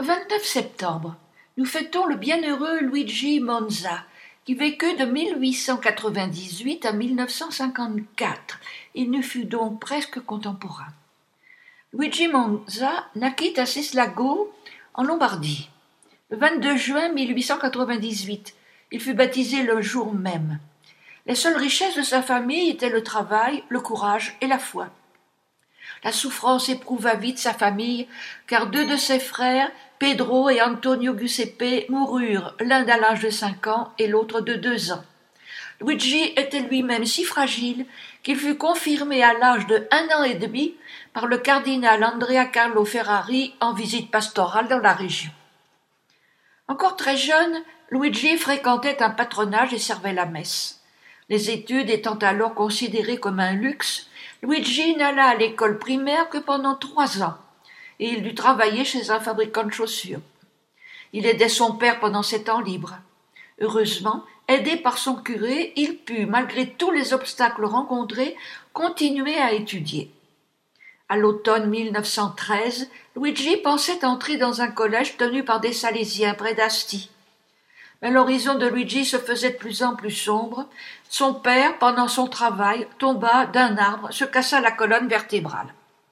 29 septembre, nous fêtons le bienheureux Luigi Monza, qui vécut de 1898 à 1954. Il nous fut donc presque contemporain. Luigi Monza naquit à Sislago, en Lombardie. Le 22 juin 1898, il fut baptisé le jour même. Les seules richesses de sa famille étaient le travail, le courage et la foi. La souffrance éprouva vite sa famille, car deux de ses frères, Pedro et Antonio Giuseppe, moururent, l'un à l'âge de 5 ans et l'autre de 2 ans. Luigi était lui-même si fragile qu'il fut confirmé à l'âge de 1 an et demi par le cardinal Andrea Carlo Ferrari en visite pastorale dans la région. Encore très jeune, Luigi fréquentait un patronage et servait la messe. Les études étant alors considérées comme un luxe, Luigi n'alla à l'école primaire que pendant 3 ans, et il dut travailler chez un fabricant de chaussures. Il aidait son père pendant ses temps libres. Heureusement, aidé par son curé, il put, malgré tous les obstacles rencontrés, continuer à étudier. À l'automne 1913, Luigi pensait entrer dans un collège tenu par des Salésiens près d'Asti. Mais l'horizon de Luigi se faisait de plus en plus sombre. Son père, pendant son travail, tomba d'un arbre, se cassa la colonne vertébrale.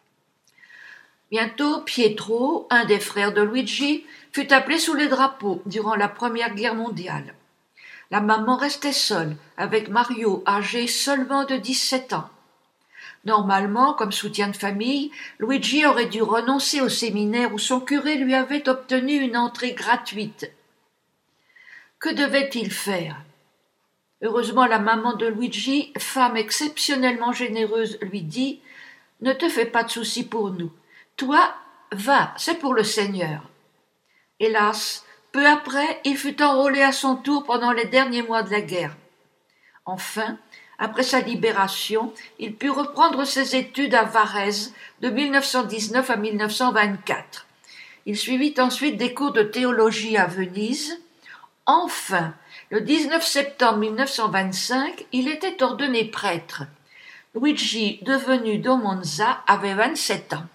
Bientôt, Pietro, un des frères de Luigi, fut appelé sous les drapeaux durant la Première Guerre mondiale. La maman restait seule, avec Mario, âgé seulement de 17 ans. Normalement, comme soutien de famille, Luigi aurait dû renoncer au séminaire où son curé lui avait obtenu une entrée gratuite. Que devait-il faire? Heureusement, la maman de Luigi, femme exceptionnellement généreuse, lui dit « Ne te fais pas de soucis pour nous. Toi, va, c'est pour le Seigneur. » Hélas, peu après, il fut enrôlé à son tour pendant les derniers mois de la guerre. Enfin, après sa libération, il put reprendre ses études à Varèse de 1919 à 1924. Il suivit ensuite des cours de théologie à Venise. Enfin, le 19 septembre 1925, il était ordonné prêtre. Luigi, devenu Domonza, avait 27 ans.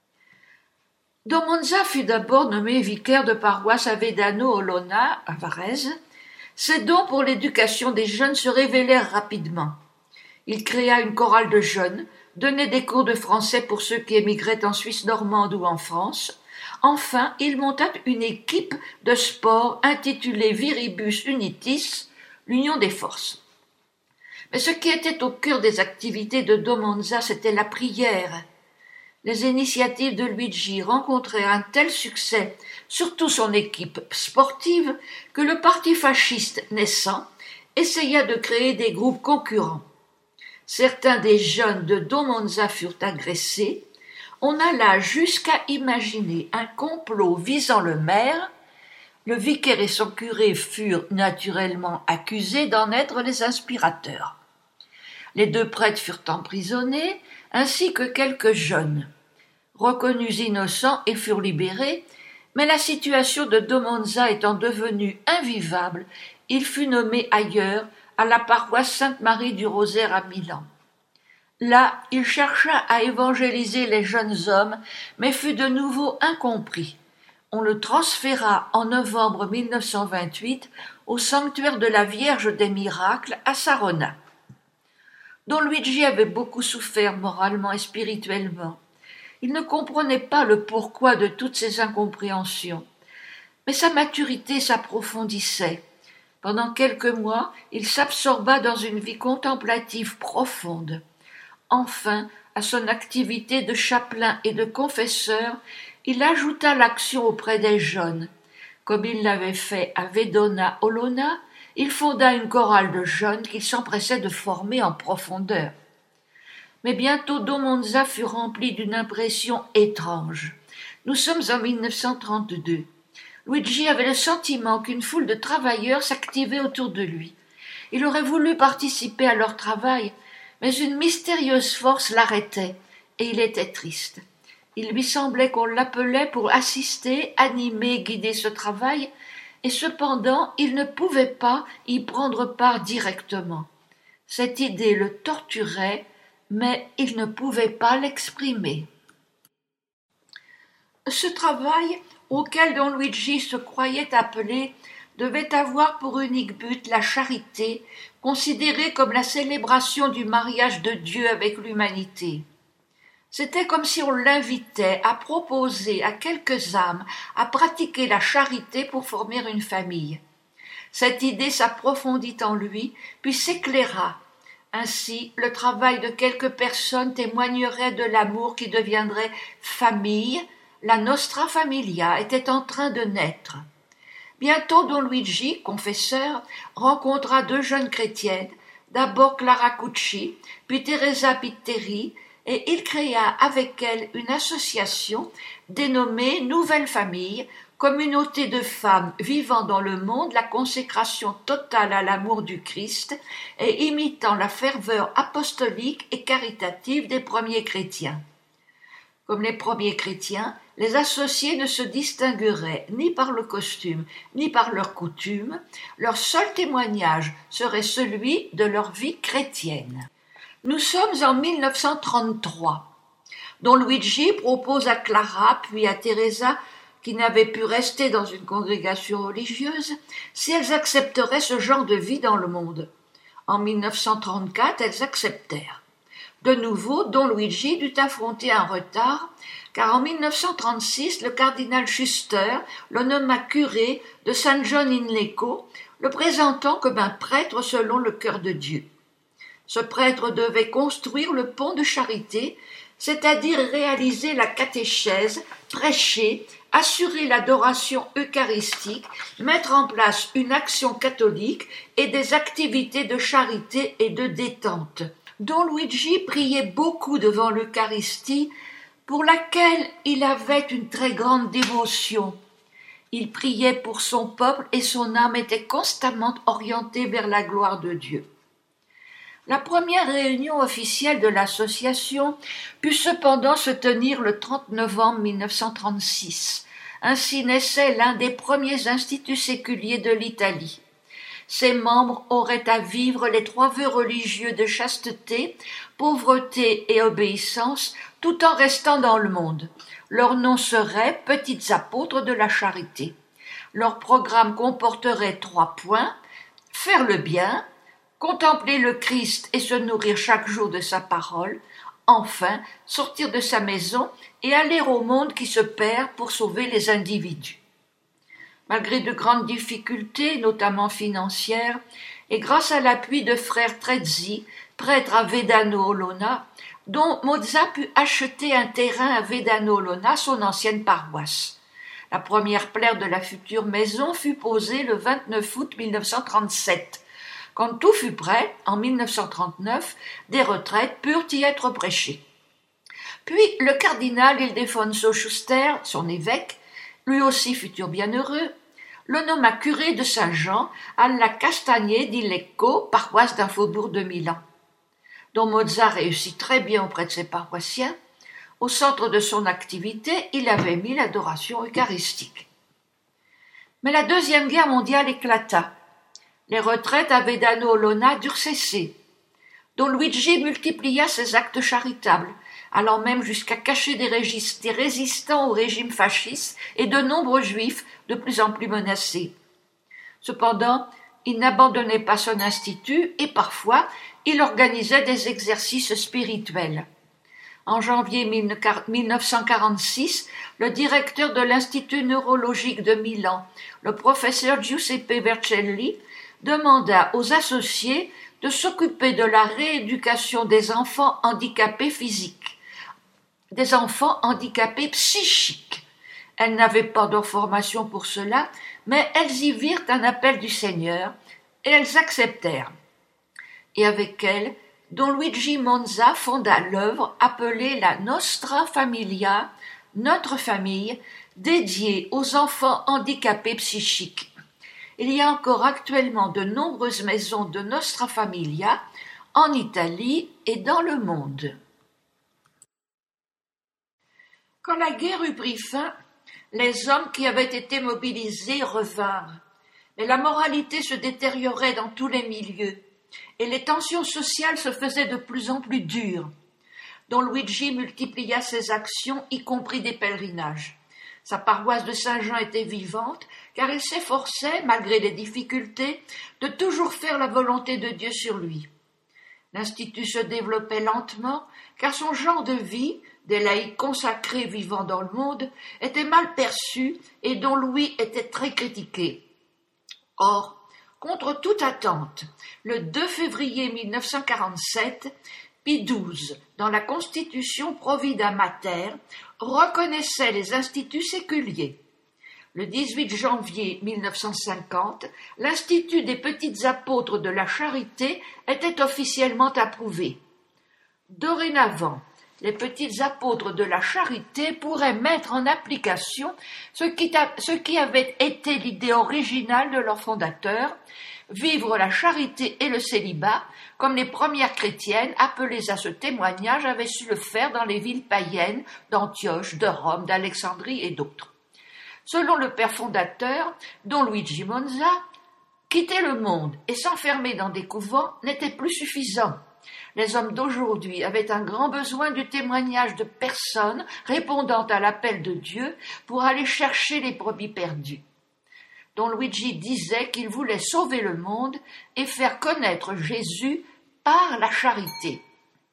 Domonza fut d'abord nommé vicaire de paroisse à Vedano Olona, à Varèse. Ses dons pour l'éducation des jeunes se révélèrent rapidement. Il créa une chorale de jeunes, donnait des cours de français pour ceux qui émigraient en Suisse normande ou en France. Enfin, il monta une équipe de sport intitulée Viribus Unitis, l'union des forces. Mais ce qui était au cœur des activités de Domonza, c'était la prière. Les initiatives de Luigi rencontrèrent un tel succès, surtout son équipe sportive, que le parti fasciste naissant essaya de créer des groupes concurrents. Certains des jeunes de Domonza furent agressés. On alla jusqu'à imaginer un complot visant le maire. Le vicaire et son curé furent naturellement accusés d'en être les inspirateurs. Les 2 prêtres furent emprisonnés, ainsi que quelques jeunes. Reconnus innocents, ils furent libérés, mais la situation de Domonza étant devenue invivable, il fut nommé ailleurs, à la paroisse Sainte-Marie du Rosaire à Milan. Là, il chercha à évangéliser les jeunes hommes, mais fut de nouveau incompris. On le transféra en novembre 1928 au sanctuaire de la Vierge des Miracles à Sarona. Don Luigi avait beaucoup souffert moralement et spirituellement. Il ne comprenait pas le pourquoi de toutes ces incompréhensions. Mais sa maturité s'approfondissait. Pendant quelques mois, il s'absorba dans une vie contemplative profonde. Enfin, à son activité de chapelain et de confesseur, il ajouta l'action auprès des jeunes. Comme il l'avait fait à Vedona Olona, il fonda une chorale de jeunes qu'il s'empressait de former en profondeur. Mais bientôt Domonza fut rempli d'une impression étrange. Nous sommes en 1932. Luigi avait le sentiment qu'une foule de travailleurs s'activait autour de lui. Il aurait voulu participer à leur travail, mais une mystérieuse force l'arrêtait, et il était triste. Il lui semblait qu'on l'appelait pour assister, animer, guider ce travail, et cependant il ne pouvait pas y prendre part directement. Cette idée le torturait, mais il ne pouvait pas l'exprimer. Ce travail auquel Don Luigi se croyait appelé, devait avoir pour unique but la charité, considérée comme la célébration du mariage de Dieu avec l'humanité. C'était comme si on l'invitait à proposer à quelques âmes à pratiquer la charité pour former une famille. Cette idée s'approfondit en lui, puis s'éclaira. Ainsi, le travail de quelques personnes témoignerait de l'amour qui deviendrait famille. La Nostra Familia était en train de naître. Bientôt Don Luigi, confesseur, rencontra deux jeunes chrétiennes, d'abord Clara Cucci, puis Teresa Pitteri, et il créa avec elles une association dénommée Nouvelle Famille, communauté de femmes vivant dans le monde la consécration totale à l'amour du Christ et imitant la ferveur apostolique et caritative des premiers chrétiens. Comme les premiers chrétiens, les associés ne se distingueraient ni par le costume, ni par leurs coutumes, leur seul témoignage serait celui de leur vie chrétienne. Nous sommes en 1933. Don Luigi propose à Clara puis à Teresa, qui n'avaient pu rester dans une congrégation religieuse, si elles accepteraient ce genre de vie dans le monde. En 1934, elles acceptèrent. De nouveau, Don Luigi dut affronter un retard, car en 1936, le cardinal Schuster le nomma curé de San John in Lecco, le présentant comme un prêtre selon le cœur de Dieu. Ce prêtre devait construire le pont de charité, c'est-à-dire réaliser la catéchèse, prêcher, assurer l'adoration eucharistique, mettre en place une action catholique et des activités de charité et de détente. Don Luigi priait beaucoup devant l'Eucharistie, pour laquelle il avait une très grande dévotion. Il priait pour son peuple et son âme était constamment orientée vers la gloire de Dieu. La première réunion officielle de l'association put cependant se tenir le 30 novembre 1936. Ainsi naissait l'un des premiers instituts séculiers de l'Italie. Ses membres auraient à vivre les 3 vœux religieux de chasteté, pauvreté et obéissance, tout en restant dans le monde. Leur nom serait « Petites apôtres de la charité ». Leur programme comporterait 3 points : faire le bien, contempler le Christ et se nourrir chaque jour de sa parole, enfin sortir de sa maison et aller au monde qui se perd pour sauver les individus. Malgré de grandes difficultés, notamment financières, et grâce à l'appui de frère Trezzi, prêtre à Vedano Olona, dont Mozza put acheter un terrain à Vedano Olona, son ancienne paroisse. La première pierre de la future maison fut posée le 29 août 1937. Quand tout fut prêt, en 1939, des retraites purent y être prêchées. Puis le cardinal Ildefonso Schuster, son évêque, lui aussi futur bienheureux, le nomma curé de Saint-Jean à la Castagne di Lecco, paroisse d'un faubourg de Milan. Don Mozza réussit très bien auprès de ses paroissiens. Au centre de son activité, il avait mis l'adoration eucharistique. Mais la Deuxième Guerre mondiale éclata. Les retraites à Vedano Olona durent cesser. Don Luigi multiplia ses actes charitables, allant même jusqu'à cacher des résistants au régime fasciste et de nombreux juifs de plus en plus menacés. Cependant, il n'abandonnait pas son institut et parfois il organisait des exercices spirituels. En janvier 1946, le directeur de l'Institut neurologique de Milan, le professeur Giuseppe Vercelli, demanda aux associés de s'occuper de la rééducation des enfants handicapés physiques, des enfants handicapés psychiques. Elles n'avaient pas de formation pour cela, mais elles y virent un appel du Seigneur et elles acceptèrent. Et avec elles, Don Luigi Monza fonda l'œuvre appelée la Nostra Familia, notre famille, dédiée aux enfants handicapés psychiques. Il y a encore actuellement de nombreuses maisons de Nostra Familia en Italie et dans le monde. Quand la guerre eut pris fin, les hommes qui avaient été mobilisés revinrent, mais la moralité se détériorait dans tous les milieux et les tensions sociales se faisaient de plus en plus dures. Don Luigi multiplia ses actions, y compris des pèlerinages. Sa paroisse de Saint-Jean était vivante, car il s'efforçait, malgré les difficultés, de toujours faire la volonté de Dieu sur lui. L'Institut se développait lentement, car son genre de vie, des laïcs consacrés vivant dans le monde, était mal perçu et dont Louis était très critiqué. Or, contre toute attente, le 2 février 1947, Pie XII, dans la Constitution Provida Mater, reconnaissait les instituts séculiers. Le 18 janvier 1950, l'Institut des Petites Apôtres de la Charité était officiellement approuvé. Dorénavant, les Petites Apôtres de la Charité pourraient mettre en application ce qui avait été l'idée originale de leur fondateur, vivre la charité et le célibat, comme les premières chrétiennes appelées à ce témoignage avaient su le faire dans les villes païennes d'Antioche, de Rome, d'Alexandrie et d'autres. Selon le père fondateur, Don Luigi Monza, quitter le monde et s'enfermer dans des couvents n'était plus suffisant. Les hommes d'aujourd'hui avaient un grand besoin du témoignage de personnes répondant à l'appel de Dieu pour aller chercher les brebis perdues. Don Luigi disait qu'il voulait sauver le monde et faire connaître Jésus par la charité.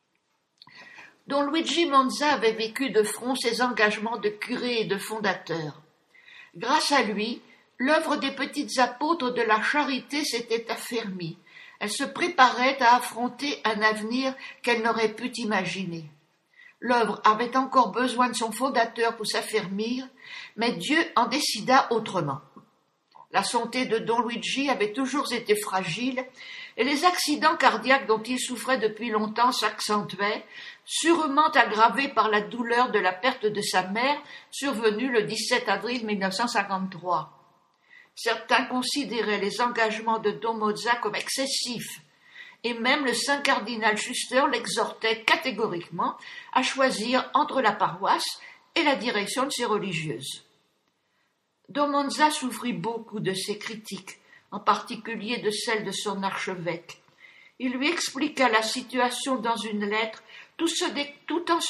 Don Luigi Monza avait vécu de front ses engagements de curé et de fondateur. Grâce à lui, l'œuvre des Petites Apôtres de la Charité s'était affermie. Elle se préparait à affronter un avenir qu'elle n'aurait pu imaginer. L'œuvre avait encore besoin de son fondateur pour s'affermir, mais Dieu en décida autrement. La santé de Don Luigi avait toujours été fragile et les accidents cardiaques dont il souffrait depuis longtemps s'accentuaient, sûrement aggravés par la douleur de la perte de sa mère survenue le 17 avril 1953. Certains considéraient les engagements de Don Monza comme excessifs et même le saint cardinal Schuster l'exhortait catégoriquement à choisir entre la paroisse et la direction de ses religieuses. Don Monza souffrit beaucoup de ces critiques, en particulier de celles de son archevêque. Il lui expliqua la situation dans une lettre, tout en se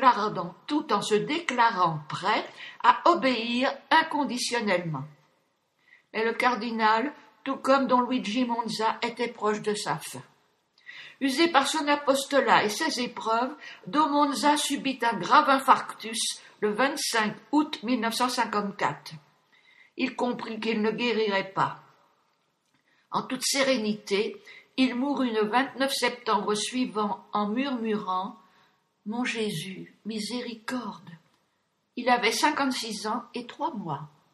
déclarant prêt à obéir inconditionnellement. Mais le cardinal, tout comme Don Luigi Monza, était proche de sa fin. Usé par son apostolat et ses épreuves, Don Monza subit un grave infarctus le 25 août 1954. Il comprit qu'il ne guérirait pas. En toute sérénité, il mourut le 29 septembre suivant en murmurant « Mon Jésus, miséricorde !» Il avait 56 ans et 3 mois.